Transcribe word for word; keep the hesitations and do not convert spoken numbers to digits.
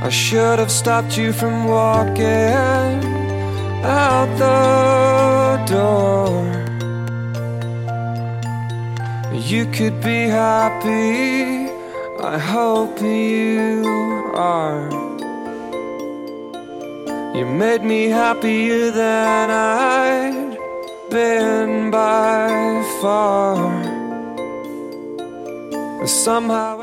I should have stopped you from walking out the door. You could be happy, I hope you are. You made me happier than I'd been by far. Somehow